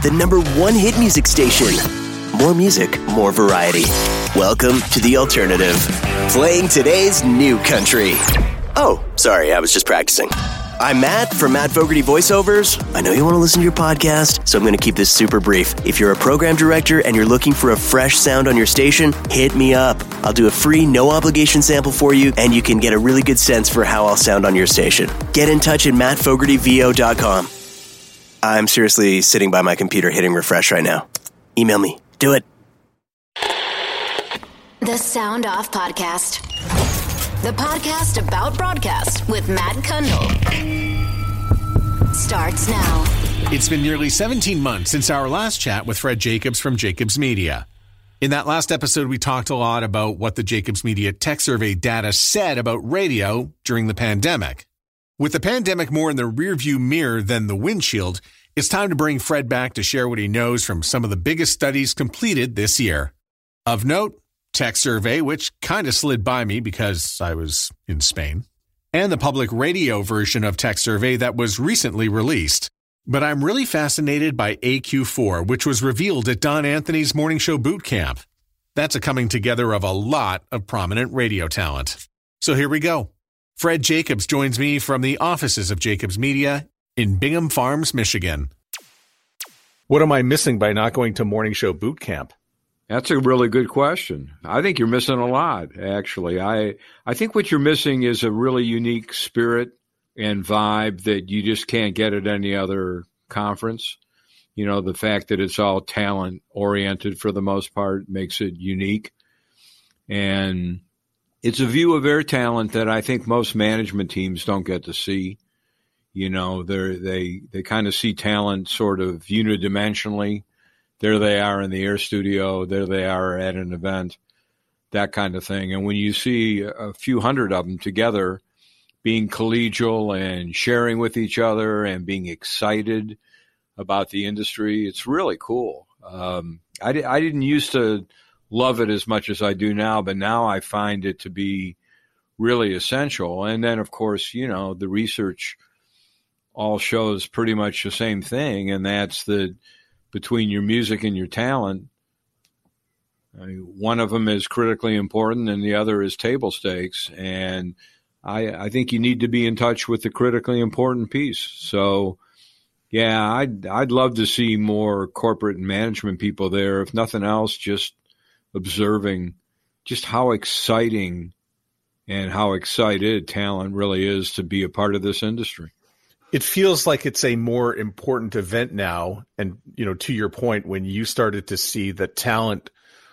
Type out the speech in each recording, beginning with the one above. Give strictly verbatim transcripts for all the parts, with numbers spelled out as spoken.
the number one hit music station. More music, more variety. Welcome to The Alternative. Playing today's new country. Oh, sorry, I was just practicing. I'm Matt from Matt Fogarty Voiceovers. I know you want to listen to your podcast, so I'm going to keep this super brief. If you're a program director and you're looking for a fresh sound on your station, hit me up. I'll do a free, no-obligation sample for you, and you can get a really good sense for how I'll sound on your station. Get in touch at matt fogarty v o dot com. I'm seriously sitting by my computer hitting refresh right now. Email me. Do it. The Sound Off Podcast. The podcast about broadcast with Matt Kundle. Starts now. It's been nearly seventeen months since our last chat with Fred Jacobs from Jacobs Media. In that last episode, we talked a lot about what the Jacobs Media Tech Survey data said about radio during the pandemic. With the pandemic more in the rearview mirror than the windshield, it's time to bring Fred back to share what he knows from some of the biggest studies completed this year. Of note, Tech Survey, which kind of slid by me because I was in Spain, and the public radio version of Tech Survey that was recently released. But I'm really fascinated by A Q four, which was revealed at Don Anthony's Morning Show Boot Camp. That's a coming together of a lot of prominent radio talent. So here we go. Fred Jacobs joins me from the offices of Jacobs Media in Bingham Farms, Michigan. What am I missing by not going to Morning Show Boot Camp? That's a really good question. I think you're missing a lot, actually. I I think what you're missing is a really unique spirit and vibe that you just can't get at any other conference. You know, the fact that it's all talent-oriented for the most part makes it unique. And it's a view of their talent that I think most management teams don't get to see. You know, they're, they they kind of see talent sort of unidimensionally. There they are in the air studio. There they are at an event, that kind of thing. And when you see a few hundred of them together being collegial and sharing with each other and being excited about the industry, it's really cool. Um, I, I didn't used to love it as much as I do now, but now I find it to be really essential. And then, of course, you know, the research all shows pretty much the same thing, and that's that between your music and your talent, I mean, one of them is critically important and the other is table stakes. And I, I think you need to be in touch with the critically important piece. So, yeah, I'd, I'd love to see more corporate and management people there. If nothing else, just observing just how exciting and how excited talent really is to be a part of this industry. It feels like it's a more important event now. And, you know, to your point, when you started to see that talent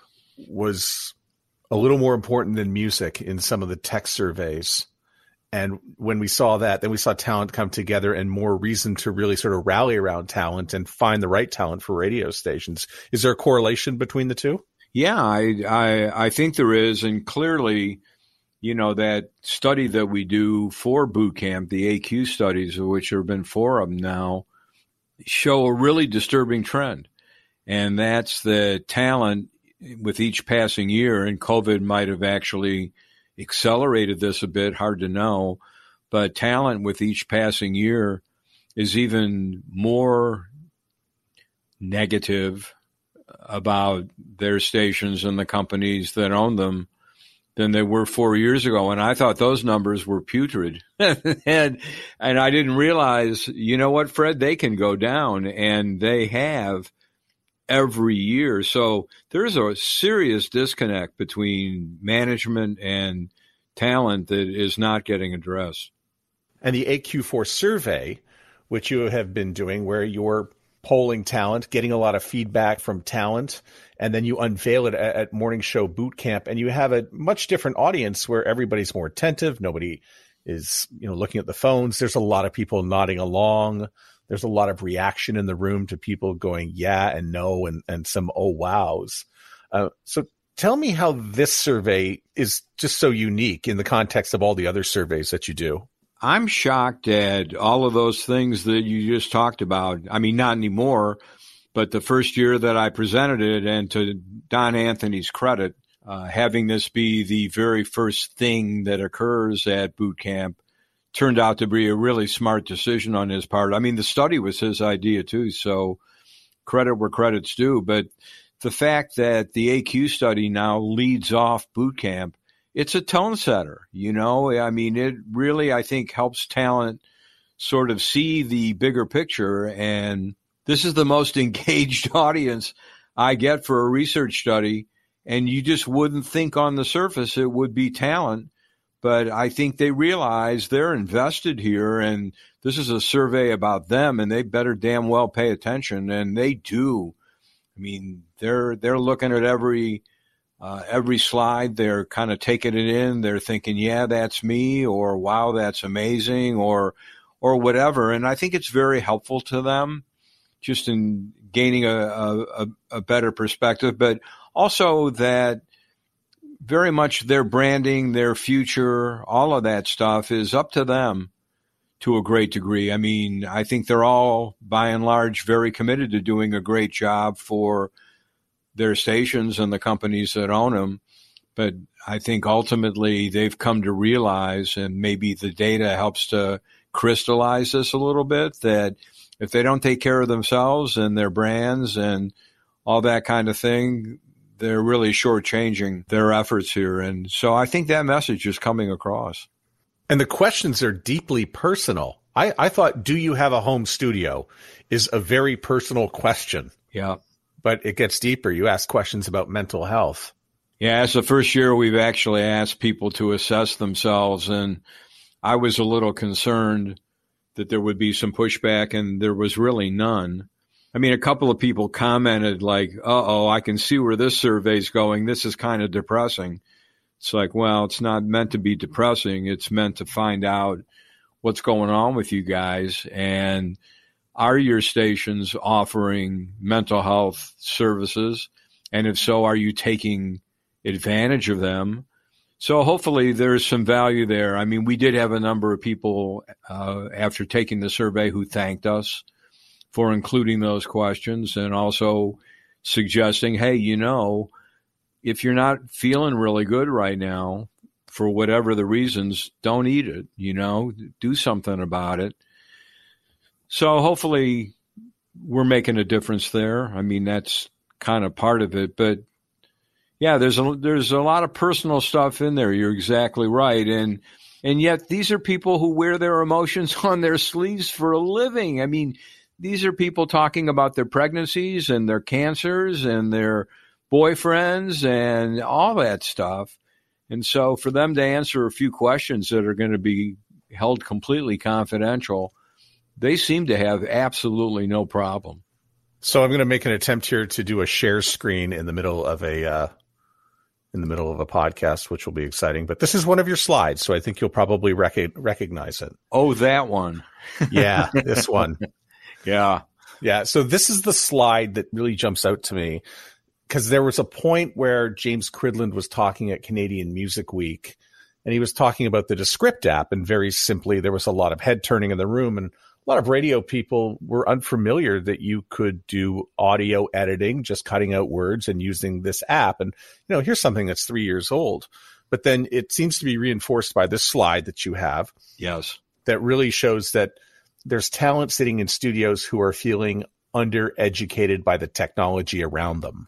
was a little more important than music in some of the tech surveys. And when we saw that, then we saw talent come together and more reason to really sort of rally around talent and find the right talent for radio stations. Is there a correlation between the two? Yeah, I, I, I think there is. And clearly, you know, that study that we do for boot camp, the A Q studies, of which there have been four of them now, show a really disturbing trend. And that's the talent with each passing year, and COVID might have actually accelerated this a bit, hard to know, but talent with each passing year is even more negative about their stations and the companies that own them than they were four years ago. And I thought those numbers were putrid. and and I didn't realize, you know what, Fred, they can go down, and they have every year. So there's a serious disconnect between management and talent that is not getting addressed. And the A Q four survey, which you have been doing, where you're polling talent, getting a lot of feedback from talent, and then you unveil it at, at Morning Show Boot Camp, and you have a much different audience where everybody's more attentive. Nobody is, you know, looking at the phones. There's a lot of people nodding along. There's a lot of reaction in the room to people going, yeah and no, and, and some oh wows. Uh, so tell me how this survey is just so unique in the context of all the other surveys that you do. I'm shocked at all of those things that you just talked about. I mean, not anymore, but the first year that I presented it, and to Don Anthony's credit, uh, having this be the very first thing that occurs at boot camp turned out to be a really smart decision on his part. I mean, the study was his idea too, so credit where credit's due. But the fact that the A Q study now leads off boot camp, it's a tone setter, you know? I mean, it really, I think, helps talent sort of see the bigger picture. And this is the most engaged audience I get for a research study. And you just wouldn't think on the surface it would be talent. But I think they realize they're invested here, and this is a survey about them, and they better damn well pay attention, and they do. I mean, they're they're looking at every uh, every slide. They're kind of taking it in. They're thinking, yeah, that's me, or wow, that's amazing, or or whatever. And I think it's very helpful to them, just in gaining a a, a better perspective, but also that very much their branding, their future, all of that stuff is up to them to a great degree. I mean, I think they're all, by and large, very committed to doing a great job for their stations and the companies that own them. But I think ultimately they've come to realize, and maybe the data helps to crystallize this a little bit, that if they don't take care of themselves and their brands and all that kind of thing, they're really shortchanging their efforts here. And so I think that message is coming across. And the questions are deeply personal. I, I thought, do you have a home studio is a very personal question. Yeah. But it gets deeper. You ask questions about mental health. Yeah, it's the first year we've actually asked people to assess themselves. And I was a little concerned that there would be some pushback, and there was really none. I mean, a couple of people commented like, uh-oh, I can see where this survey's going. This is kind of depressing. It's like, well, it's not meant to be depressing. It's meant to find out what's going on with you guys. And are your stations offering mental health services? And if so, are you taking advantage of them? So hopefully there's some value there. I mean, we did have a number of people uh, after taking the survey who thanked us for including those questions, and also suggesting, hey, you know, if you're not feeling really good right now, for whatever the reasons, don't eat it, you know, do something about it. So hopefully we're making a difference there. I mean, that's kind of part of it. But yeah, there's a, there's a lot of personal stuff in there. You're exactly right. And, and yet these are people who wear their emotions on their sleeves for a living. I mean, these are people talking about their pregnancies and their cancers and their boyfriends and all that stuff. And so for them to answer a few questions that are going to be held completely confidential, they seem to have absolutely no problem. So I'm going to make an attempt here to do a share screen in the middle of a uh, in the middle of a podcast, which will be exciting. But this is one of your slides, so I think you'll probably rec- recognize it. Oh, that one. Yeah, this one. Yeah. Yeah. So this is the slide that really jumps out to me, because there was a point where James Cridland was talking at Canadian Music Week, and he was talking about the Descript app. And very simply, there was a lot of head turning in the room, and a lot of radio people were unfamiliar that you could do audio editing, just cutting out words and using this app. And, you know, here's something that's three years old. But then it seems to be reinforced by this slide that you have. Yes. That really shows that there's talent sitting in studios who are feeling undereducated by the technology around them.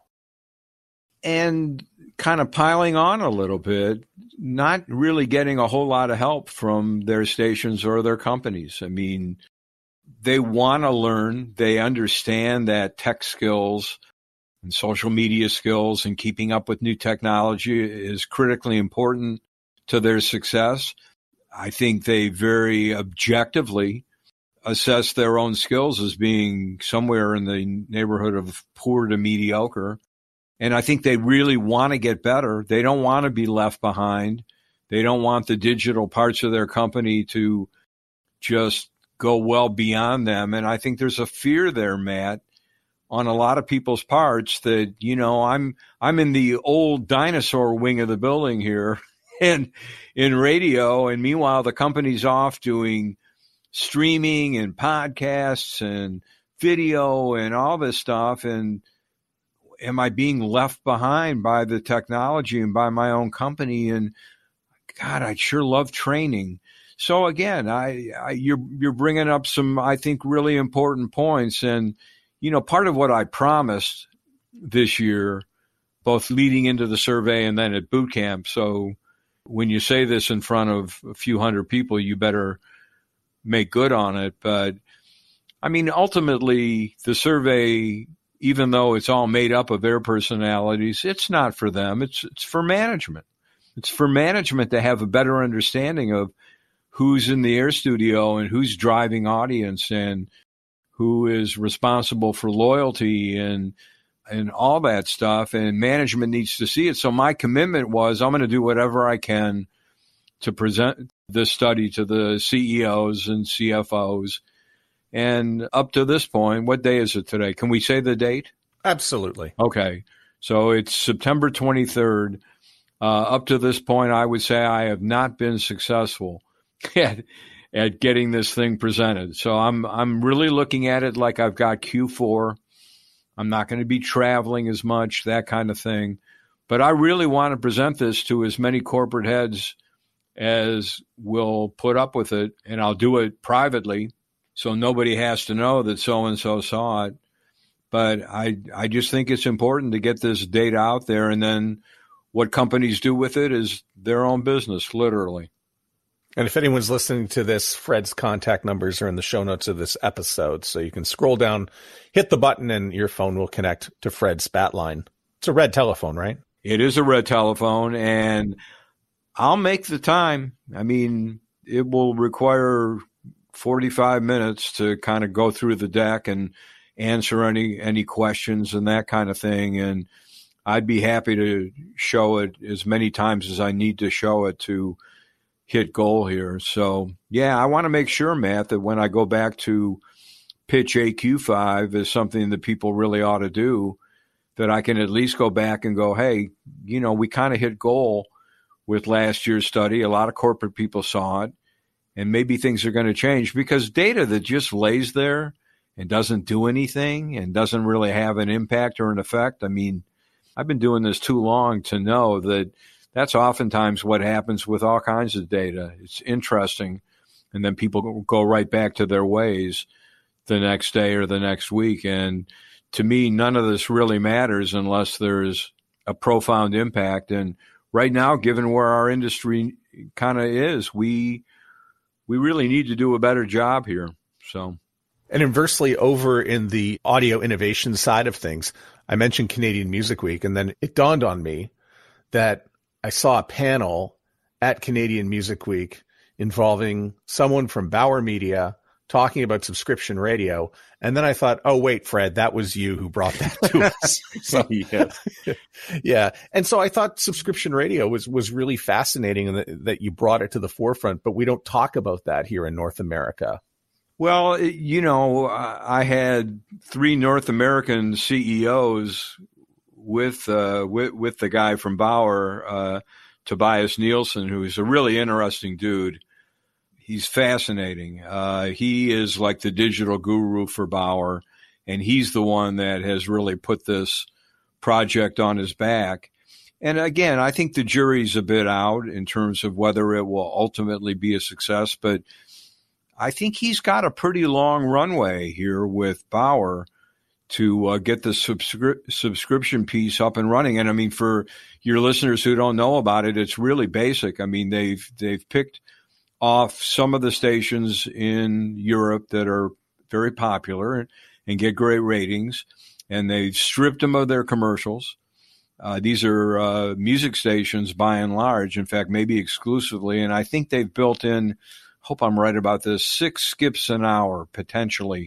And kind of piling on a little bit, not really getting a whole lot of help from their stations or their companies. I mean, they want to learn. They understand that tech skills and social media skills and keeping up with new technology is critically important to their success. I think they very objectively assess their own skills as being somewhere in the neighborhood of poor to mediocre. And I think they really want to get better. They don't want to be left behind. They don't want the digital parts of their company to just go well beyond them. And I think there's a fear there, Matt, on a lot of people's parts that, you know, I'm I'm in the old dinosaur wing of the building here and in radio. And meanwhile, the company's off doing streaming and podcasts and video and all this stuff. And am I being left behind by the technology and by my own company? And God, I'd sure love training. So again, I, I you're you're bringing up some, I think, really important points. And you know, part of what I promised this year, both leading into the survey and then at boot camp. So when you say this in front of a few hundred people, you better make good on it. But I mean, ultimately, the survey, even though it's all made up of their personalities, it's not for them. It's it's for management. It's for management to have a better understanding of who's in the air studio and who's driving audience and who is responsible for loyalty and and all that stuff. And management needs to see it. So my commitment was I'm going to do whatever I can to present this study to the C E Os and C F Os. And up to this point, what day is it today? Can we say the date? Absolutely. Okay. So it's September twenty-third. Uh, up to this point, I would say I have not been successful at, at getting this thing presented. So I'm I'm really looking at it like I've got Q four. I'm not going to be traveling as much, that kind of thing. But I really want to present this to as many corporate heads as will put up with it, and I'll do it privately so nobody has to know that so-and-so saw it. But I I just think it's important to get this data out there, and then what companies do with it is their own business, literally. And if anyone's listening to this, Fred's contact numbers are in the show notes of this episode. So you can scroll down, hit the button, and your phone will connect to Fred's Spatline. It's a red telephone, right? It is a red telephone, and I'll make the time. I mean, it will require forty-five minutes to kind of go through the deck and answer any, any questions and that kind of thing. And I'd be happy to show it as many times as I need to show it to hit goal here. So, yeah, I want to make sure, Matt, that when I go back to pitch A Q five as something that people really ought to do, that I can at least go back and go, hey, you know, we kind of hit goal with last year's study. A lot of corporate people saw it, and maybe things are going to change, because data that just lays there and doesn't do anything and doesn't really have an impact or an effect. I mean, I've been doing this too long to know that that's oftentimes what happens with all kinds of data. It's interesting, and then people go right back to their ways the next day or the next week. And to me, none of this really matters unless there's a profound impact. And right now, given where our industry kind of is, we we really need to do a better job here. So, and inversely, over in the audio innovation side of things, I mentioned Canadian Music Week, and then it dawned on me that I saw a panel at Canadian Music Week involving someone from Bauer Media talking about subscription radio. And then I thought, oh, wait, Fred, that was you who brought that to us. So, yeah. yeah. And so I thought subscription radio was, was really fascinating, and that, that you brought it to the forefront, but we don't talk about that here in North America. Well, you know, I had three North American C E Os with uh, with, with the guy from Bauer, uh, Tobias Nielsen, who's a really interesting dude. He's fascinating. Uh, he is like the digital guru for Bauer, and he's the one that has really put this project on his back. And again, I think the jury's a bit out in terms of whether it will ultimately be a success, but I think he's got a pretty long runway here with Bauer to uh, get the subscri- subscription piece up and running. And I mean, for your listeners who don't know about it, it's really basic. I mean, they've they've picked off some of the stations in Europe that are very popular and get great ratings, and they've stripped them of their commercials. Uh, these are uh, music stations by and large, in fact, maybe exclusively, and I think they've built in, hope I'm right about this, six skips an hour potentially.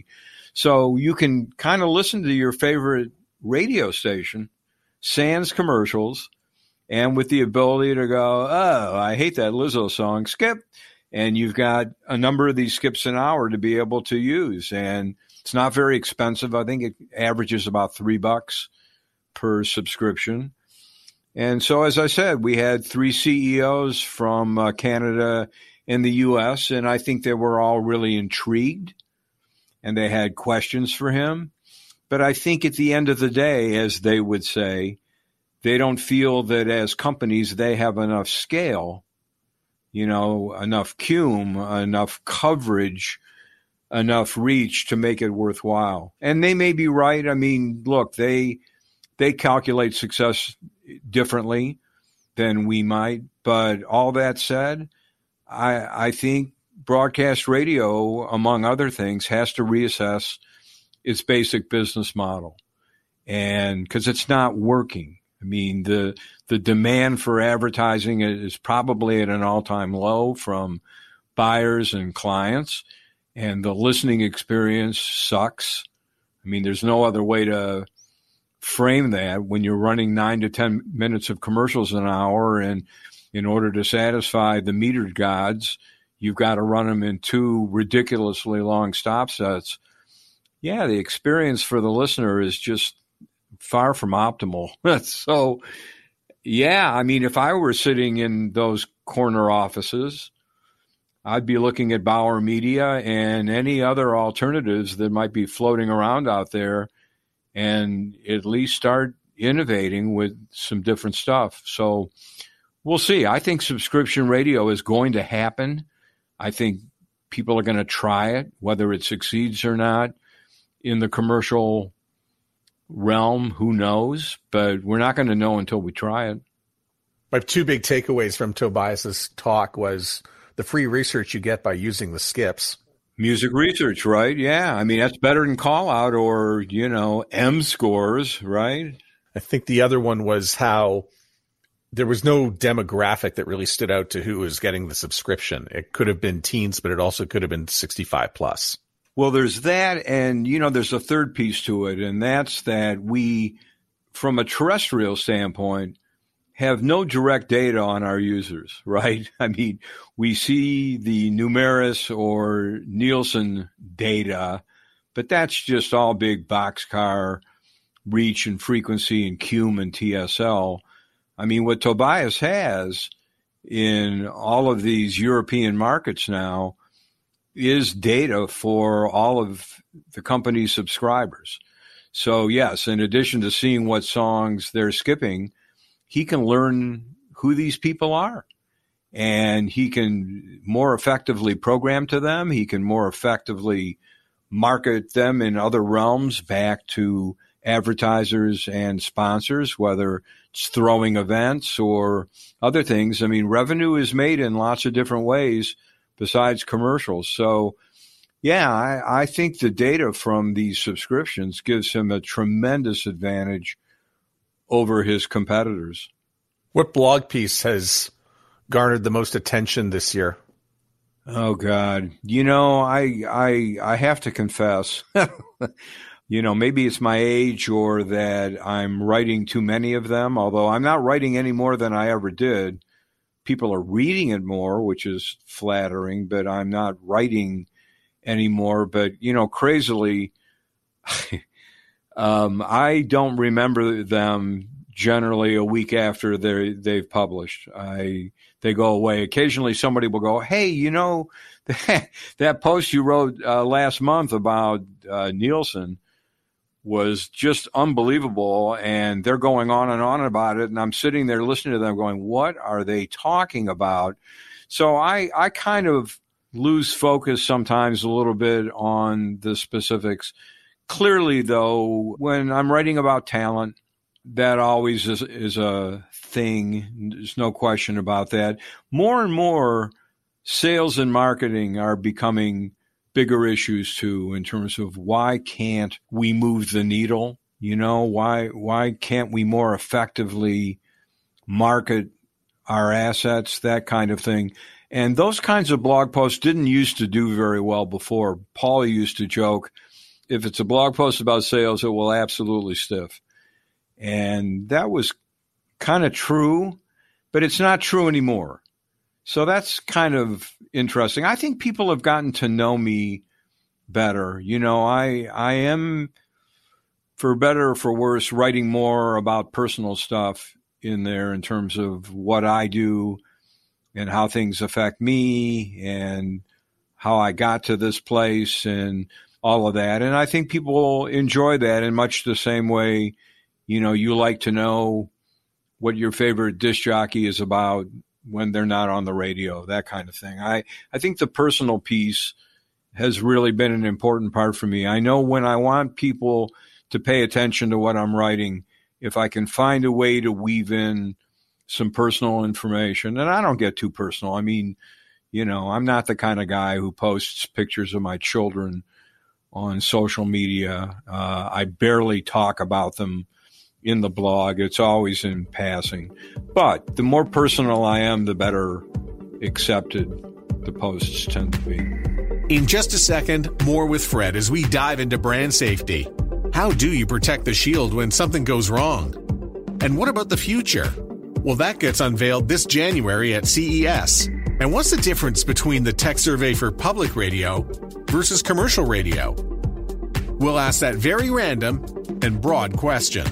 So you can kind of listen to your favorite radio station, sans commercials, and with the ability to go, oh, I hate that Lizzo song, skip. And you've got a number of these skips an hour to be able to use. And it's not very expensive. I think it averages about three bucks per subscription. And so, as I said, we had three C E Os from uh, Canada and the U S, and I think they were all really intrigued, and they had questions for him. But I think at the end of the day, as they would say, they don't feel that as companies they have enough scale, you know, enough cume, enough coverage, enough reach to make it worthwhile. And they may be right. I mean, look, they they calculate success differently than we might. But all that said, I, I think broadcast radio, among other things, has to reassess its basic business model. And because it's not working. I mean, the the demand for advertising is probably at an all-time low from buyers and clients, and the listening experience sucks. I mean, there's no other way to frame that when you're running nine to ten minutes of commercials an hour, and in order to satisfy the metered gods, you've got to run them in two ridiculously long stop sets. Yeah, the experience for the listener is just far from optimal. So, yeah, I mean, if I were sitting in those corner offices, I'd be looking at Bauer Media and any other alternatives that might be floating around out there and at least start innovating with some different stuff. So we'll see. I think subscription radio is going to happen. I think people are going to try it, whether it succeeds or not. In the commercial realm, who knows? But we're not going to know until we try it. My two big takeaways from Tobias's talk was the free research you get by using the skips. Music research, right? Yeah. I mean, that's better than call out or, you know, M scores, right? I think the other one was how there was no demographic that really stood out to who was getting the subscription. It could have been teens, but it also could have been sixty-five plus. Well, there's that, and, you know, there's a third piece to it, and that's that we, from a terrestrial standpoint, have no direct data on our users, right? I mean, we see the Numeris or Nielsen data, but that's just all big boxcar reach and frequency and C U M and T S L. I mean, what Tobias has in all of these European markets now is data for all of the company's subscribers. So, yes, in addition to seeing what songs they're skipping, he can learn who these people are, and he can more effectively program to them. He can more effectively market them in other realms back to advertisers and sponsors, whether it's throwing events or other things. I mean, revenue is made in lots of different ways besides commercials. So, yeah, I, I think the data from these subscriptions gives him a tremendous advantage over his competitors. What blog piece has garnered the most attention this year? Oh, God. You know, I I I have to confess, you know, maybe it's my age or that I'm writing too many of them, although I'm not writing any more than I ever did. People are reading it more, which is flattering, but I'm not writing anymore. But, you know, crazily, um, I don't remember them generally a week after they they've published. I they go away. Occasionally somebody will go, hey, you know, that, that post you wrote uh, last month about uh, Nielsen was just unbelievable, and they're going on and on about it, and I'm sitting there listening to them going, what are they talking about? So I, I kind of lose focus sometimes a little bit on the specifics. Clearly, though, when I'm writing about talent, that always is, is a thing. There's no question about that. More and more, sales and marketing are becoming bigger issues too, in terms of why can't we move the needle? You know, why why can't we more effectively market our assets, that kind of thing. And those kinds of blog posts didn't used to do very well before. Paul used to joke, if it's a blog post about sales, it will absolutely stiff. And that was kind of true, but it's not true anymore. So that's kind of interesting. I think people have gotten to know me better. You know, I I am, for better or for worse, writing more about personal stuff in there in terms of what I do and how things affect me and how I got to this place and all of that. And I think people enjoy that in much the same way, you know, you like to know what your favorite disc jockey is about when they're not on the radio, that kind of thing. I, I think the personal piece has really been an important part for me. I know when I want people to pay attention to what I'm writing, if I can find a way to weave in some personal information, and I don't get too personal. I mean, you know, I'm not the kind of guy who posts pictures of my children on social media. Uh, I barely talk about them in the blog. It's always in passing. But the more personal I am, the better accepted the posts tend to be. In just a second, more with Fred as we dive into brand safety. How do you protect the shield when something goes wrong? And what about the future? Well, that gets unveiled this January at C E S. And what's the difference between the tech survey for public radio versus commercial radio? We'll ask that very random and broad question.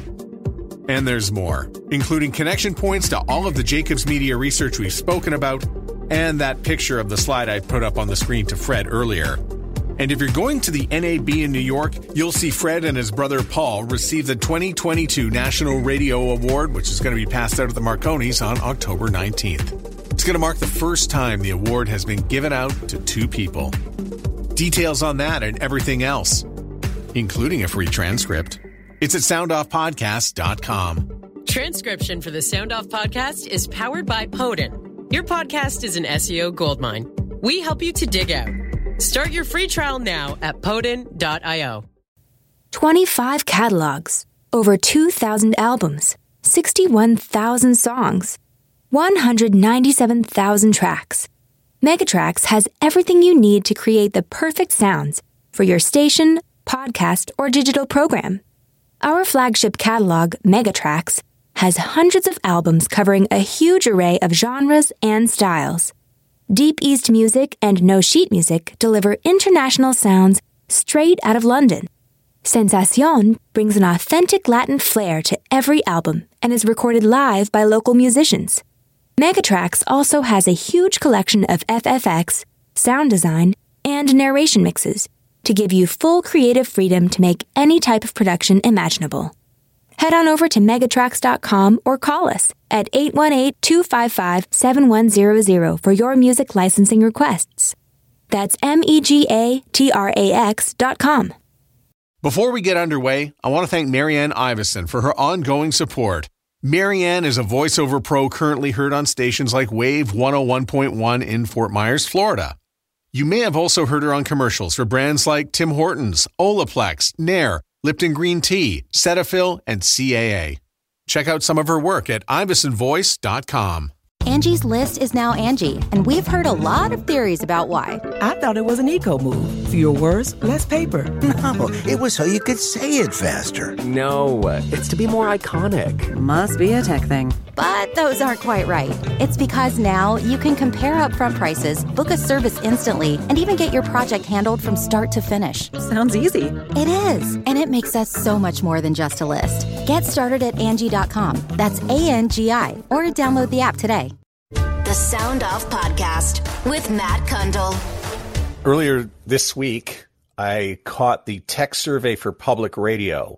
And there's more, including connection points to all of the Jacobs Media research we've spoken about and that picture of the slide I put up on the screen to Fred earlier. And if you're going to the N A B in New York, you'll see Fred and his brother Paul receive the twenty twenty-two National Radio Award, which is going to be passed out at the Marconis on October nineteenth. It's going to mark the first time the award has been given out to two people. Details on that and everything else, including a free transcript, it's at sound off podcast dot com. Transcription for the Sound Off Podcast is powered by Podin. Your podcast is an S E O goldmine. We help you to dig out. Start your free trial now at podin dot io. twenty-five catalogs, over two thousand albums, sixty-one thousand songs, one hundred ninety-seven thousand tracks. Megatracks has everything you need to create the perfect sounds for your station, podcast, or digital program. Our flagship catalog, Megatracks, has hundreds of albums covering a huge array of genres and styles. Deep East Music and No Sheet Music deliver international sounds straight out of London. Sensación brings an authentic Latin flair to every album and is recorded live by local musicians. Megatracks also has a huge collection of F F X, sound design, and narration mixes to give you full creative freedom to make any type of production imaginable. Head on over to megatracks dot com or call us at eight one eight, two five five, seven one zero zero for your music licensing requests. That's M E G A T R A X dot com. Before we get underway, I want to thank Marianne Iveson for her ongoing support. Marianne is a voiceover pro currently heard on stations like Wave one oh one point one in Fort Myers, Florida. You may have also heard her on commercials for brands like Tim Hortons, Olaplex, Nair, Lipton Green Tea, Cetaphil, and C A A. Check out some of her work at Iveson Voice dot com. Angie's List is now Angie, and we've heard a lot of theories about why. I thought it was an eco move. Fewer words, less paper. No, it was so you could say it faster. No, it's to be more iconic. Must be a tech thing. But those aren't quite right. It's because now you can compare upfront prices, book a service instantly, and even get your project handled from start to finish. Sounds easy. It is, and it makes us so much more than just a list. Get started at Angie dot com. That's A N G I, or download the app today. The Sound Off Podcast with Matt Kundle. Earlier this week, I caught the tech survey for public radio,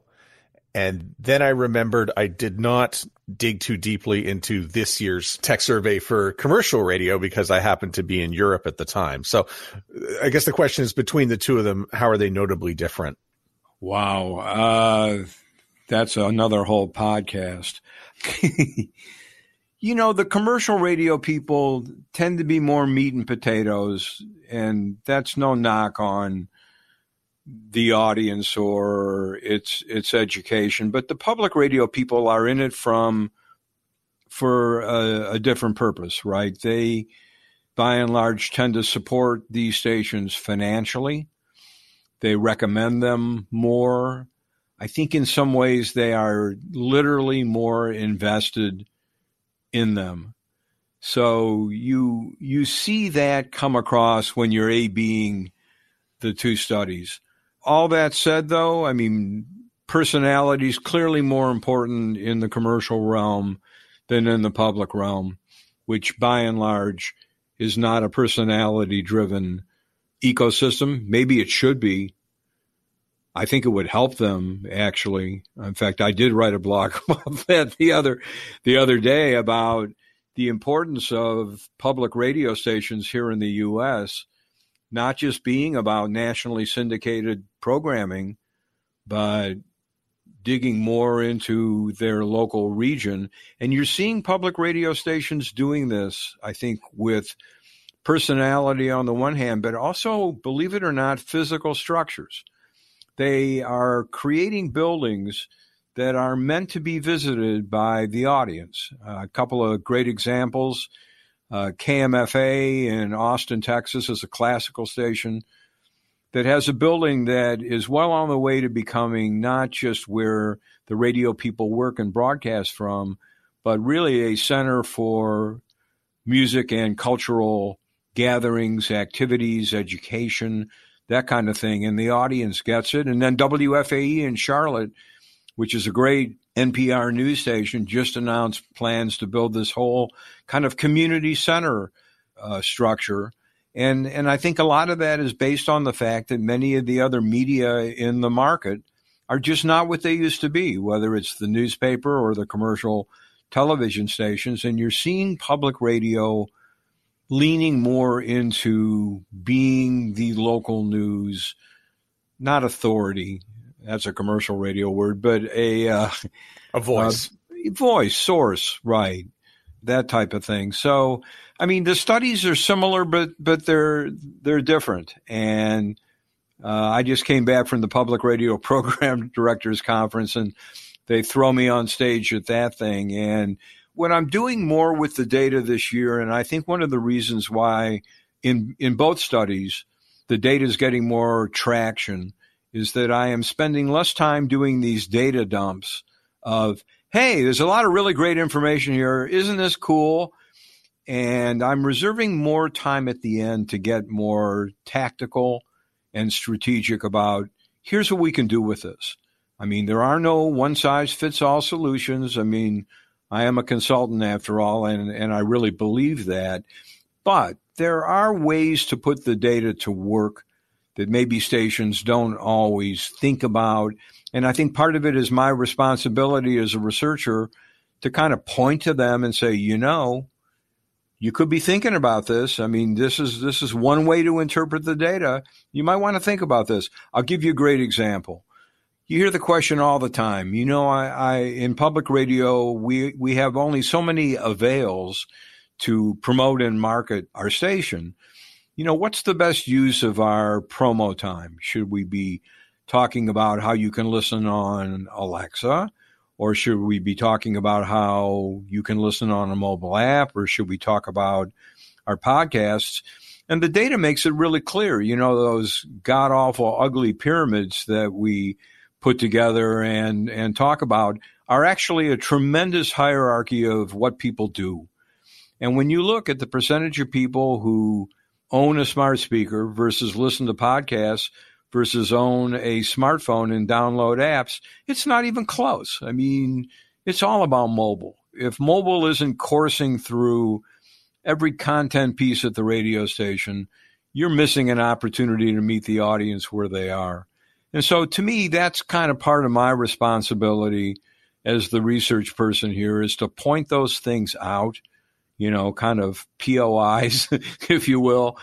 and then I remembered I did not dig too deeply into this year's tech survey for commercial radio because I happened to be in Europe at the time. So I guess the question is, between the two of them, how are they notably different? Wow. Uh, that's another whole podcast. You know, the commercial radio people tend to be more meat and potatoes, and that's no knock on the audience or its its education. But the public radio people are in it from for a, a different purpose, right? They, by and large, tend to support these stations financially. They recommend them more. I think in some ways they are literally more invested in them. So you you see that come across when you're A-Bing the two studies. All that said, though, I mean, personality is clearly more important in the commercial realm than in the public realm, which by and large is not a personality-driven ecosystem. Maybe it should be. I think it would help them, actually. In fact, I did write a blog about that the other the other day about the importance of public radio stations here in the U S not just being about nationally syndicated programming, but digging more into their local region. And you're seeing public radio stations doing this, I think, with personality on the one hand, but also, believe it or not, physical structures. They are creating buildings that are meant to be visited by the audience. Uh, a couple of great examples. Uh, K M F A in Austin, Texas is a classical station that has a building that is well on the way to becoming not just where the radio people work and broadcast from, but really a center for music and cultural gatherings, activities, education, that kind of thing. And the audience gets it. And then W F A E in Charlotte, which is a great N P R news station, just announced plans to build this whole kind of community center uh, structure. And and I think a lot of that is based on the fact that many of the other media in the market are just not what they used to be, whether it's the newspaper or the commercial television stations. And you're seeing public radio leaning more into being the local news, not authority. That's a commercial radio word, but a uh, a voice, uh, voice, source, right? That type of thing. So, I mean, the studies are similar, but but they're they're different. And uh, I just came back from the Public Radio Program Directors Conference, and they throw me on stage at that thing. And when I'm doing more with the data this year, and I think one of the reasons why in in both studies the data is getting more traction is that I am spending less time doing these data dumps of, hey, there's a lot of really great information here. Isn't this cool? And I'm reserving more time at the end to get more tactical and strategic about, here's what we can do with this. I mean, there are no one-size-fits-all solutions. I mean, I am a consultant after all, and, and I really believe that. But there are ways to put the data to work that maybe stations don't always think about. And I think part of it is my responsibility as a researcher to kind of point to them and say, you know, you could be thinking about this. I mean, this is this is one way to interpret the data. You might want to think about this. I'll give you a great example. You hear the question all the time. You know, I, I in public radio, we we have only so many avails to promote and market our station. You know, what's the best use of our promo time? Should we be talking about how you can listen on Alexa? Or should we be talking about how you can listen on a mobile app? Or should we talk about our podcasts? And the data makes it really clear. You know, those god-awful, ugly pyramids that we put together and, and talk about are actually a tremendous hierarchy of what people do. And when you look at the percentage of people who own a smart speaker versus listen to podcasts versus own a smartphone and download apps, it's not even close. I mean, it's all about mobile. If mobile isn't coursing through every content piece at the radio station, you're missing an opportunity to meet the audience where they are. And so to me, that's kind of part of my responsibility as the research person here, is to point those things out, you know, kind of P O Is, if you will.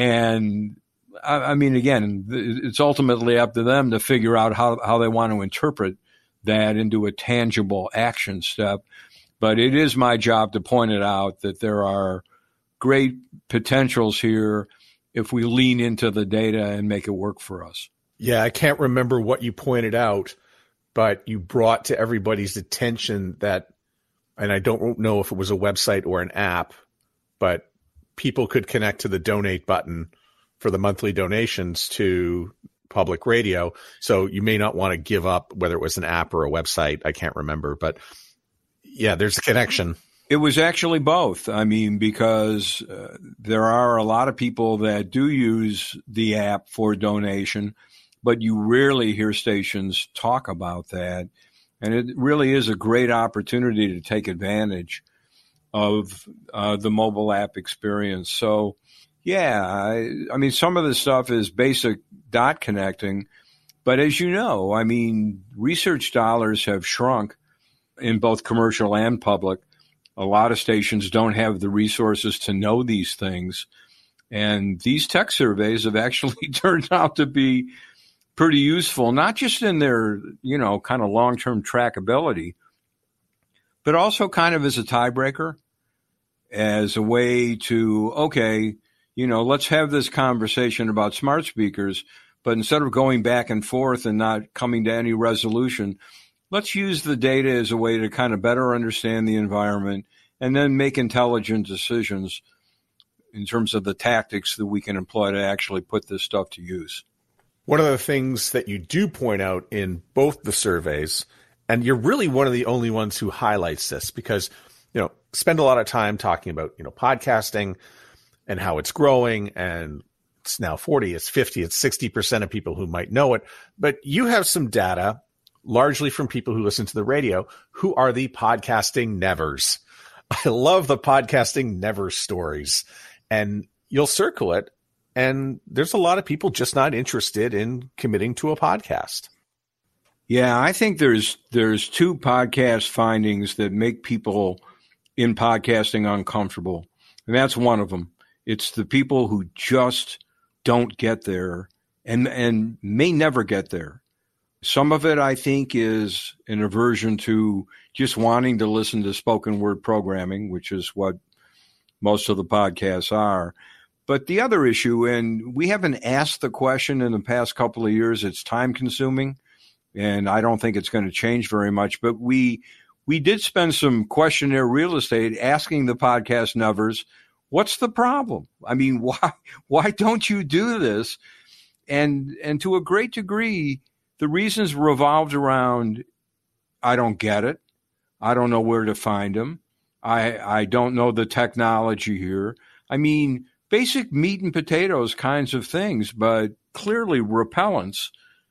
And I, I mean, again, it's ultimately up to them to figure out how, how they want to interpret that into a tangible action step. But it is my job to point it out that there are great potentials here if we lean into the data and make it work for us. Yeah, I can't remember what you pointed out, but you brought to everybody's attention that, and I don't know if it was a website or an app, but people could connect to the donate button for the monthly donations to public radio. So you may not want to give up whether it was an app or a website. I can't remember, but yeah, there's a connection. It was actually both. I mean, because uh, there are a lot of people that do use the app for donation, but you rarely hear stations talk about that. And it really is a great opportunity to take advantage of uh, the mobile app experience. So, yeah, I, I mean, some of the stuff is basic dot connecting. But as you know, I mean, research dollars have shrunk in both commercial and public. A lot of stations don't have the resources to know these things. And these tech surveys have actually turned out to be pretty useful, not just in their, you know, kind of long-term trackability, but also kind of as a tiebreaker, as a way to, okay, you know, let's have this conversation about smart speakers, but instead of going back and forth and not coming to any resolution, let's use the data as a way to kind of better understand the environment and then make intelligent decisions in terms of the tactics that we can employ to actually put this stuff to use. One of the things that you do point out in both the surveys, and you're really one of the only ones who highlights this because, you know, spend a lot of time talking about, you know, podcasting and how it's growing, and it's now forty, it's fifty, it's sixty percent of people who might know it. But you have some data, largely from people who listen to the radio, who are the podcasting nevers. I love the podcasting never stories. And you'll circle it, and there's a lot of people just not interested in committing to a podcast. Yeah, I think there's there's two podcast findings that make people in podcasting uncomfortable, and that's one of them. It's the people who just don't get there and and may never get there. Some of it, I think, is an aversion to just wanting to listen to spoken word programming, which is what most of the podcasts are. But the other issue, and we haven't asked the question in the past couple of years, it's time consuming, and I don't think it's going to change very much. But we we did spend some questionnaire real estate asking the podcast nevers, what's the problem? I mean, why why don't you do this? And and to a great degree, the reasons revolved around, I don't get it. I don't know where to find them. I I don't know the technology here. I mean, basic meat and potatoes kinds of things, but clearly repellents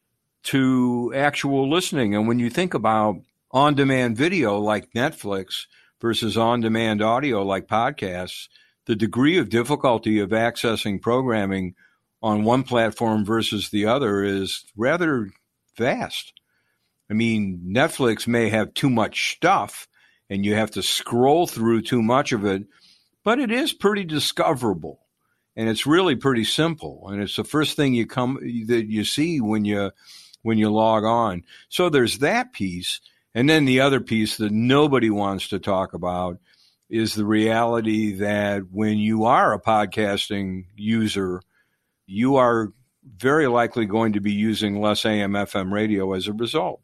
to actual listening. And when you think about on-demand video like Netflix versus on-demand audio like podcasts, the degree of difficulty of accessing programming on one platform versus the other is rather vast. I mean, Netflix may have too much stuff and you have to scroll through too much of it, but it is pretty discoverable and it's really pretty simple. And it's the first thing you come that you see when you when you log on. So there's that piece. And then the other piece that nobody wants to talk about is the reality that when you are a podcasting user, you are very likely going to be using less A M F M radio as a result.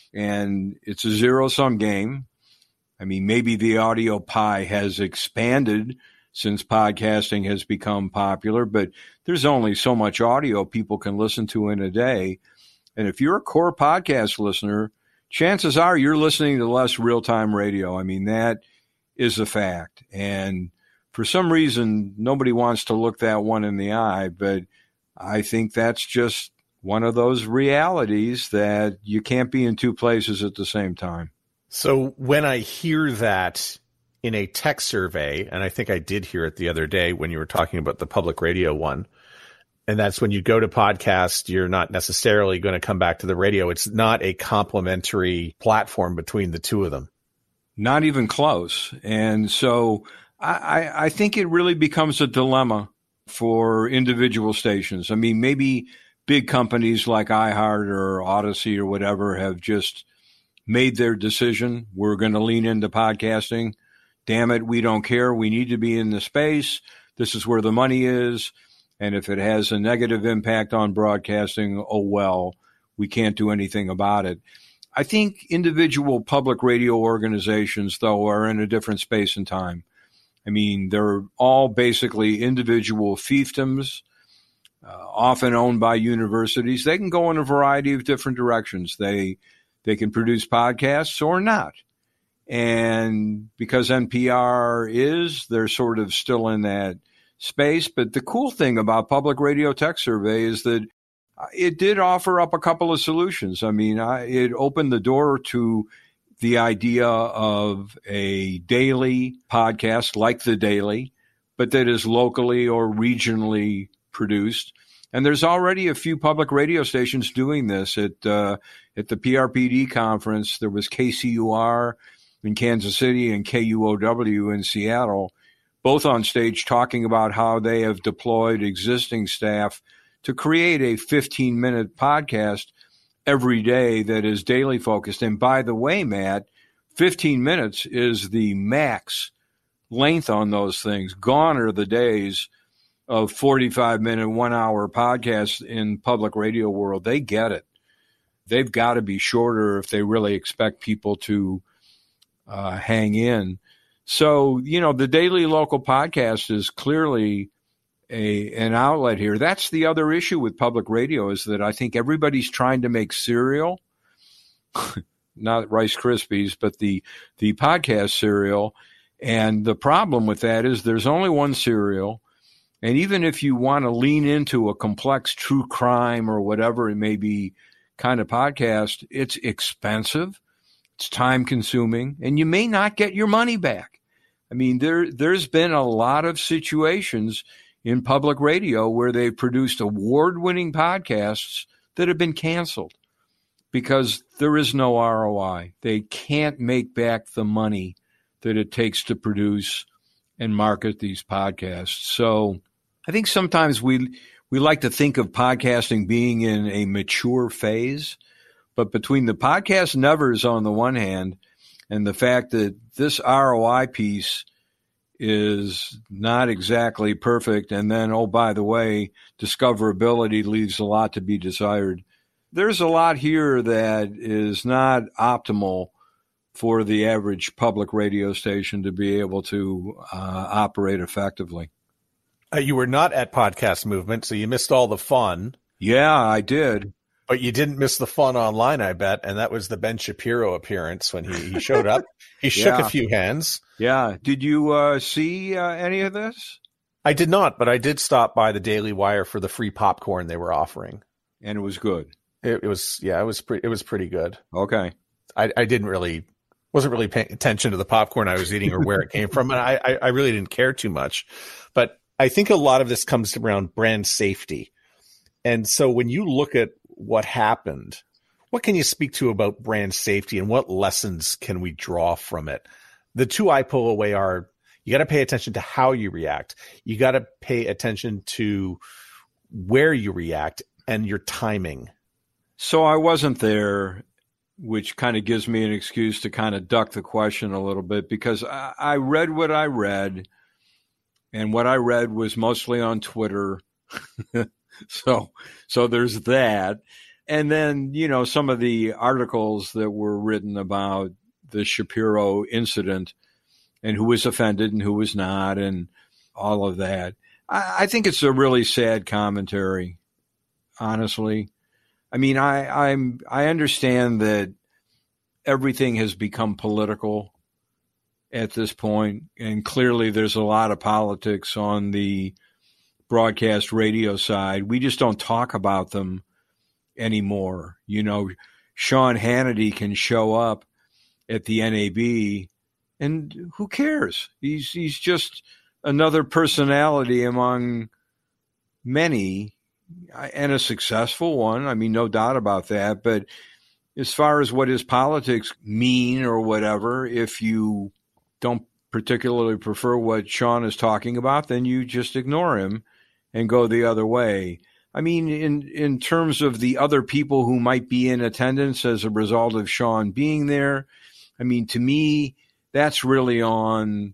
And it's a zero-sum game. I mean, maybe the audio pie has expanded since podcasting has become popular, but there's only so much audio people can listen to in a day. And if you're a core podcast listener, chances are you're listening to less real-time radio. I mean, that is a fact. And for some reason, nobody wants to look that one in the eye, but I think that's just one of those realities that you can't be in two places at the same time. So when I hear that in a tech survey, and I think I did hear it the other day when you were talking about the public radio one, and that's when you go to podcast, you're not necessarily going to come back to the radio. It's not a complementary platform between the two of them. Not even close. And so I, I think it really becomes a dilemma for individual stations. I mean, maybe big companies like iHeart or Odyssey or whatever have just made their decision. We're going to lean into podcasting. Damn it, we don't care. We need to be in the space. This is where the money is. And if it has a negative impact on broadcasting, oh, well, we can't do anything about it. I think individual public radio organizations, though, are in a different space and time. I mean, they're all basically individual fiefdoms, uh, often owned by universities. They can go in a variety of different directions. They they can produce podcasts or not. And because N P R is, they're sort of still in that space. But the cool thing about Public Radio Tech Survey is that it did offer up a couple of solutions. I mean, I, it opened the door to the idea of a daily podcast like The Daily, but that is locally or regionally produced. And there's already a few public radio stations doing this. At uh, at the P R P D conference, there was K C U R in Kansas City and K U O W in Seattle. both on stage talking about how they have deployed existing staff to create a fifteen-minute podcast every day that is daily focused. And by the way, Matt, fifteen minutes is the max length on those things. Gone are the days of forty-five minute, one hour podcasts in public radio world. They get it. They've got to be shorter if they really expect people to uh, hang in. So, you know, the daily local podcast is clearly a an outlet here. That's the other issue with public radio, is that I think everybody's trying to make cereal, not Rice Krispies, but the the podcast cereal. And the problem with that is there's only one cereal. And even if you want to lean into a complex true crime or whatever it may be kind of podcast, it's expensive, it's time consuming, and you may not get your money back. I mean, there, there's been a lot of situations in public radio where they've produced award-winning podcasts that have been canceled because there is no R O I. They can't make back the money that it takes to produce and market these podcasts. So I think sometimes we we like to think of podcasting being in a mature phase, but between the podcast nevers on the one hand and the fact that this R O I piece is not exactly perfect, and then, oh, by the way, discoverability leaves a lot to be desired. There's a lot here that is not optimal for the average public radio station to be able to uh, operate effectively. Uh, you were not at Podcast Movement, so you missed all the fun. Yeah, I did. But you didn't miss the fun online, I bet, and that was the Ben Shapiro appearance when he, he showed up. He shook yeah. a few hands. Yeah. Did you uh, see uh, any of this? I did not, but I did stop by the Daily Wire for the free popcorn they were offering. And it was good. It, it was, yeah, it was pretty. It was pretty good. Okay. I, I didn't really, wasn't really paying attention to the popcorn I was eating or where it came from, and I, I, I really didn't care too much. But I think a lot of this comes around brand safety, and so when you look at what happened, what can you speak to about brand safety and what lessons can we draw from it? The two I pull away are you got to pay attention to how you react. You got to pay attention to where you react and your timing. So I wasn't there, which kind of gives me an excuse to kind of duck the question a little bit, because I, I read what I read, and what I read was mostly on Twitter. So, so there's that. And then, you know, some of the articles that were written about the Shapiro incident and who was offended and who was not and all of that. I, I think it's a really sad commentary, honestly. I mean, I, I'm, I understand that everything has become political at this point, and clearly there's a lot of politics on the broadcast radio side. We just don't talk about them anymore. You know, Sean Hannity can show up at the N A B and who cares? He's he's just another personality among many, and a successful one. I mean, no doubt about that. But as far as what his politics mean or whatever, if you don't particularly prefer what Sean is talking about, then you just ignore him and go the other way. I mean, in, in terms of the other people who might be in attendance as a result of Sean being there, I mean, to me, that's really on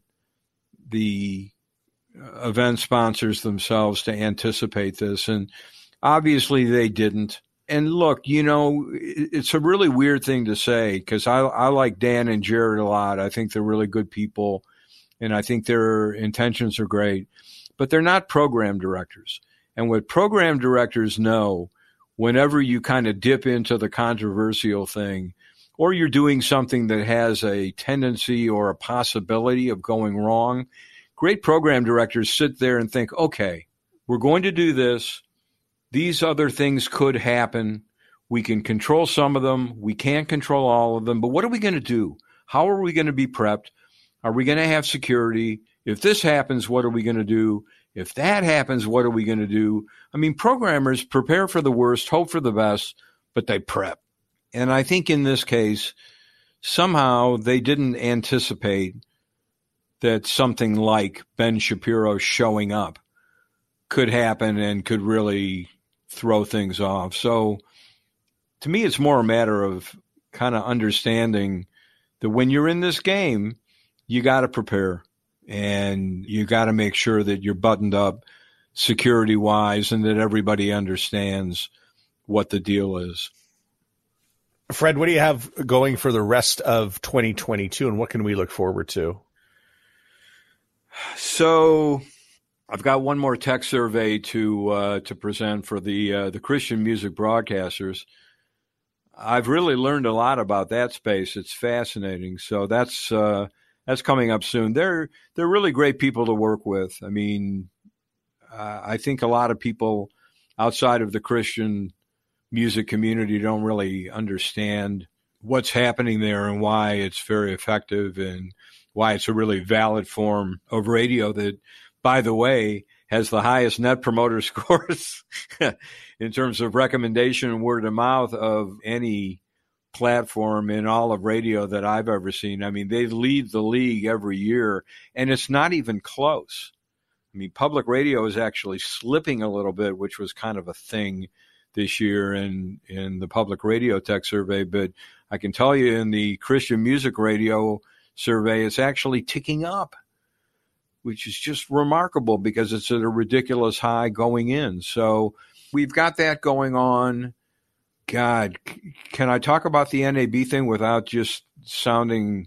the event sponsors themselves to anticipate this. And obviously they didn't. And look, you know, it's a really weird thing to say, because I, I like Dan and Jared a lot. I think they're really good people, and I think their intentions are great. But they're not program directors. And what program directors know, whenever you kind of dip into the controversial thing, or you're doing something that has a tendency or a possibility of going wrong, great program directors sit there and think, okay, we're going to do this. These other things could happen. We can control some of them. We can't control all of them. But what are we going to do? How are we going to be prepped? Are we going to have security? If this happens, what are we going to do? If that happens, what are we going to do? I mean, programmers prepare for the worst, hope for the best, but they prep. And I think in this case, somehow they didn't anticipate that something like Ben Shapiro showing up could happen and could really throw things off. So to me, it's more a matter of kind of understanding that when you're in this game, you got to prepare and you got to make sure that you're buttoned up security wise and that everybody understands what the deal is. Fred, what do you have going for the rest of twenty twenty-two, and what can we look forward to? So I've got one more tech survey to uh, to present for the uh, the Christian music broadcasters. I've really learned a lot about that space. It's fascinating. So that's uh, that's coming up soon. They're they're really great people to work with. I mean, uh, I think a lot of people outside of the Christian music community don't really understand what's happening there and why it's very effective and why it's a really valid form of radio that, by the way, has the highest net promoter scores in terms of recommendation and word of mouth of any platform in all of radio that I've ever seen. I mean, they lead the league every year, and it's not even close. I mean, public radio is actually slipping a little bit, which was kind of a thing this year in, in the public radio tech survey. But I can tell you in the Christian music radio survey, it's actually ticking up, which is just remarkable because it's at a ridiculous high going in. So we've got that going on. God, can I talk about the N A B thing without just sounding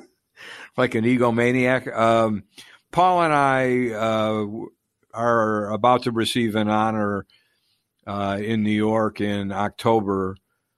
like an egomaniac? Um, Paul and I uh, are about to receive an honor uh, in New York in October.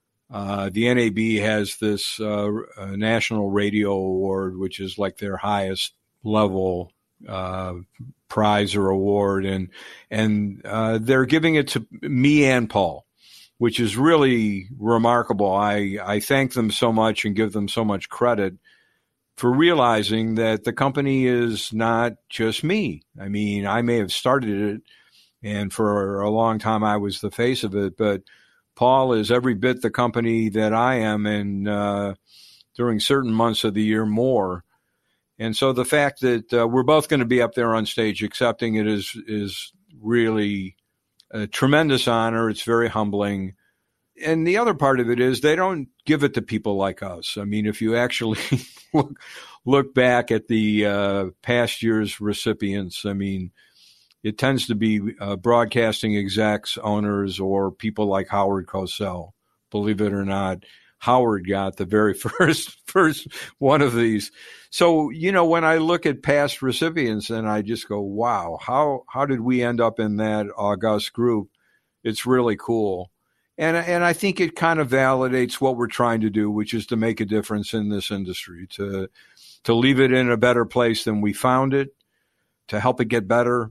Uh, the N A B has this uh, National Radio Award, which is like their highest level uh, prize or award, and and uh, they're giving it to me and Paul, which is really remarkable. I, I thank them so much and give them so much credit for realizing that the company is not just me. I mean, I may have started it, and for a long time I was the face of it, but Paul is every bit the company that I am, and uh, during certain months of the year more. And so the fact that uh, we're both going to be up there on stage accepting it is is really a tremendous honor. It's very humbling. And the other part of it is they don't give it to people like us. I mean, if you actually look, look back at the uh, past year's recipients, I mean, it tends to be uh, broadcasting execs, owners, or people like Howard Cosell. Believe it or not, Howard got the very first first one of these. So, you know, when I look at past recipients and I just go, wow, how how did we end up in that august group? It's really cool. And and I think it kind of validates what we're trying to do, which is to make a difference in this industry, to to leave it in a better place than we found it, to help it get better,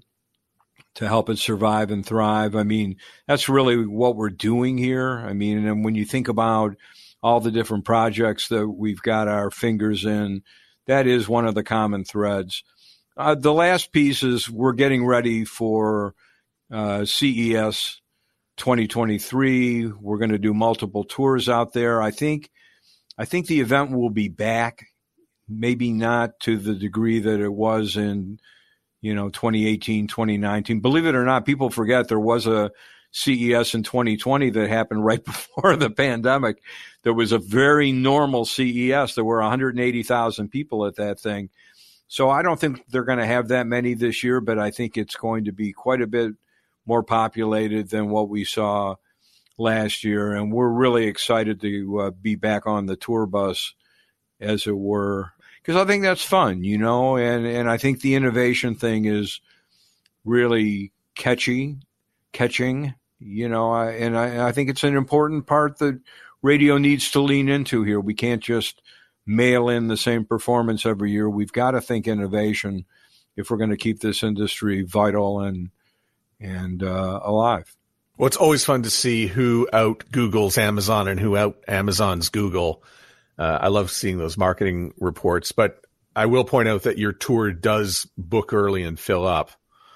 to help it survive and thrive. I mean, that's really what we're doing here. I mean, and when you think about all the different projects that we've got our fingers in, that is one of the common threads. Uh, the last piece is we're getting ready for uh, C E S twenty twenty-three. We're going to do multiple tours out there. I think, I think the event will be back, maybe not to the degree that it was in, you know, twenty eighteen, twenty nineteen. Believe it or not, people forget there was a C E S in twenty twenty that happened right before the pandemic. There was a very normal C E S. There were one hundred eighty thousand people at that thing. So I don't think they're going to have that many this year, but I think it's going to be quite a bit more populated than what we saw last year. And we're really excited to uh, be back on the tour bus, as it were, because I think that's fun, you know, and, and I think the innovation thing is really catchy, catching, you know, I, and I, I think it's an important part that radio needs to lean into here. We can't just mail in the same performance every year. We've got to think innovation if we're going to keep this industry vital and and uh, alive. Well, it's always fun to see who out Googles Amazon and who out Amazon's Google. Uh, I love seeing those marketing reports, but I will point out that your tour does book early and fill up.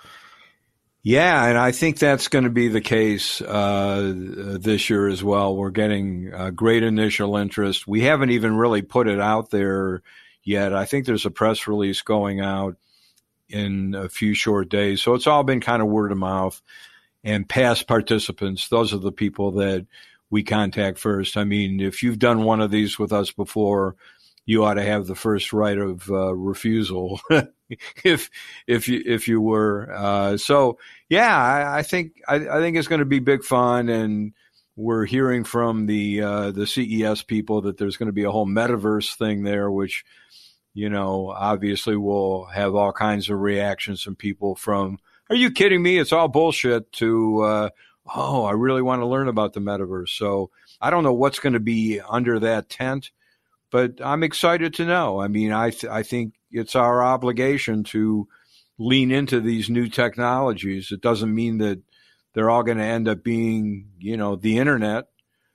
Yeah, and I think that's going to be the case uh, this year as well. We're getting uh, great initial interest. We haven't even really put it out there yet. I think there's a press release going out in a few short days. So it's all been kind of word of mouth. And past participants, those are the people that we contact first. I mean, if you've done one of these with us before, you ought to have the first right of uh, refusal, if if you if you were. Uh, so yeah, I, I think I, I think it's going to be big fun, and we're hearing from the uh, the C E S people that there's going to be a whole metaverse thing there, which, you know, obviously will have all kinds of reactions from people from, "Are you kidding me? It's all bullshit," to uh, "Oh, I really want to learn about the metaverse." So I don't know what's going to be under that tent, but I'm excited to know. I mean, I th- I think it's our obligation to lean into these new technologies. It doesn't mean that they're all going to end up being, you know, the internet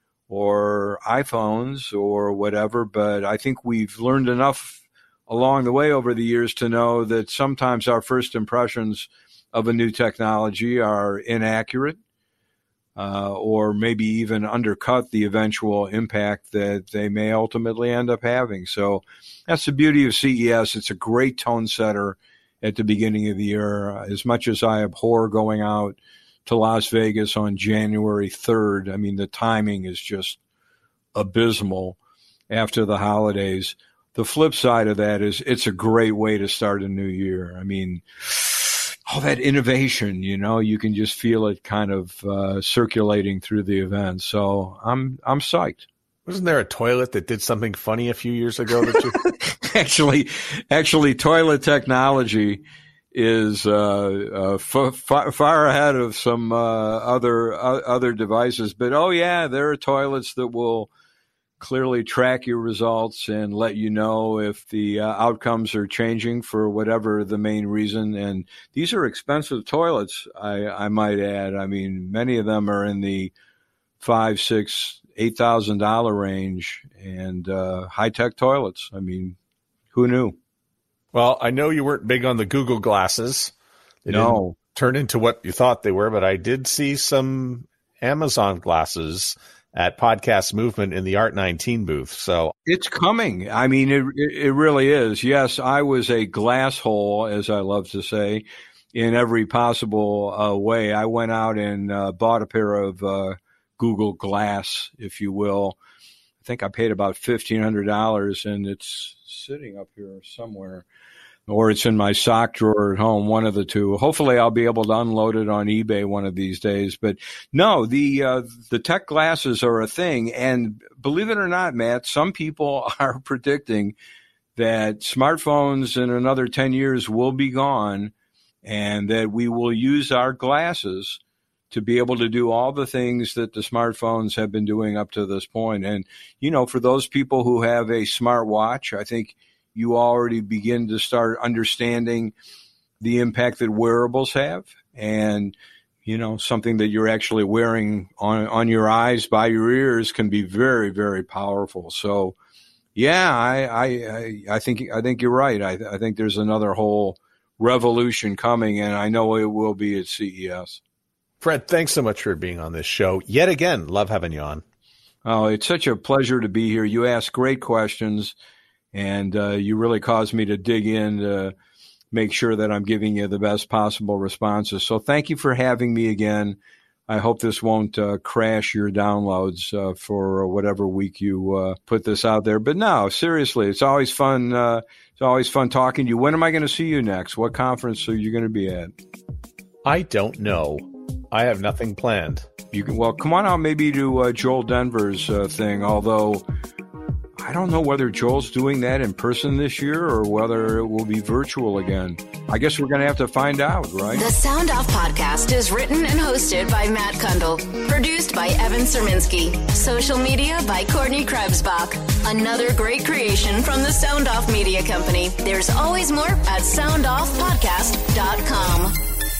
or iPhones or whatever, but I think we've learned enough along the way over the years to know that sometimes our first impressions of a new technology are inaccurate, uh, or maybe even undercut the eventual impact that they may ultimately end up having. So that's the beauty of C E S. It's a great tone setter at the beginning of the year. As much as I abhor going out to Las Vegas on January third, I mean, the timing is just abysmal after the holidays. The flip side of that is it's a great way to start a new year. I mean, all that innovation, you know, you can just feel it kind of uh, circulating through the event. So I'm I'm psyched. Wasn't there a toilet that did something funny a few years ago? That you... actually, actually, toilet technology is uh, uh, f- far, far ahead of some uh, other uh, other devices. But oh yeah, there are toilets that will clearly track your results and let you know if the uh, outcomes are changing for whatever the main reason. And these are expensive toilets, I, I might add. I mean, many of them are in the five, six, eight thousand dollar range, and uh, high tech toilets. I mean, who knew? Well, I know you weren't big on the Google glasses. They no. didn't turn into what you thought they were, but I did see some Amazon glasses at Podcast Movement in the Art nineteen booth. So it's coming. I mean, it it really is. Yes, I was a glass hole, as I love to say, in every possible uh, way. I went out and uh, bought a pair of uh, Google Glass, if you will. I think I paid about fifteen hundred dollars, and it's sitting up here somewhere. Or it's in my sock drawer at home, one of the two. Hopefully I'll be able to unload it on eBay one of these days. But no, the uh, the tech glasses are a thing. And believe it or not, Matt, some people are predicting that smartphones in another ten years will be gone, and that we will use our glasses to be able to do all the things that the smartphones have been doing up to this point. And, you know, for those people who have a smartwatch, I think you already begin to start understanding the impact that wearables have, and, you know, something that you're actually wearing on, on your eyes, by your ears, can be very, very powerful. So, yeah, I, I, I think, I think you're right. I, I think there's another whole revolution coming, and I know it will be at C E S. Fred, thanks so much for being on this show. Yet again, love having you on. Oh, it's such a pleasure to be here. You ask great questions. And uh, you really caused me to dig in to make sure that I'm giving you the best possible responses. So thank you for having me again. I hope this won't uh, crash your downloads uh, for whatever week you uh, put this out there. But no, seriously, it's always fun. Uh, it's always fun talking to you. When am I going to see you next? What conference are you going to be at? I don't know. I have nothing planned. You can, well, come on out maybe to uh, Joel Denver's uh, thing, although I don't know whether Joel's doing that in person this year or whether it will be virtual again. I guess we're going to have to find out, right? The Sound Off Podcast is written and hosted by Matt Kundle. Produced by Evan Serminski. Social media by Courtney Krebsbach. Another great creation from the Sound Off Media Company. There's always more at sound off podcast dot com.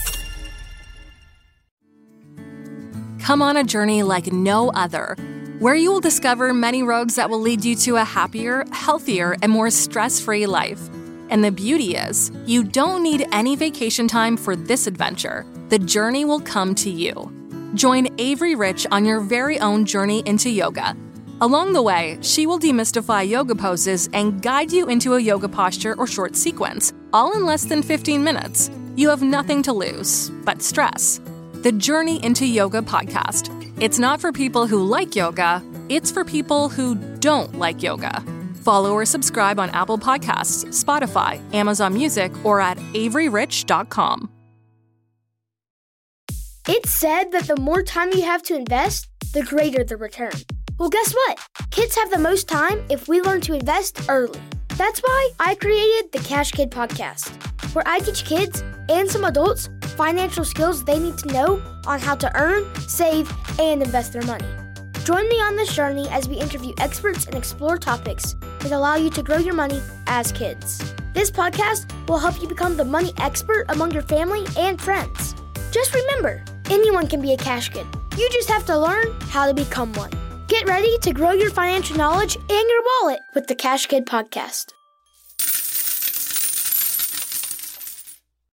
Come on a journey like no other, where you will discover many roads that will lead you to a happier, healthier, and more stress-free life. And the beauty is, you don't need any vacation time for this adventure. The journey will come to you. Join Avery Rich on your very own journey into yoga. Along the way, she will demystify yoga poses and guide you into a yoga posture or short sequence, all in less than fifteen minutes. You have nothing to lose but stress. The Journey into Yoga podcast. It's not for people who like yoga, it's for people who don't like yoga. Follow or subscribe on Apple Podcasts, Spotify, Amazon Music, or at avery rich dot com. It's said that the more time you have to invest, the greater the return. Well, guess what? Kids have the most time if we learn to invest early. That's why I created the Cash Kid podcast, where I teach kids and some adults financial skills they need to know on how to earn, save, and invest their money. Join me on this journey as we interview experts and explore topics that allow you to grow your money as kids. This podcast will help you become the money expert among your family and friends. Just remember, anyone can be a cash kid. You just have to learn how to become one. Get ready to grow your financial knowledge and your wallet with the Cash Kid podcast.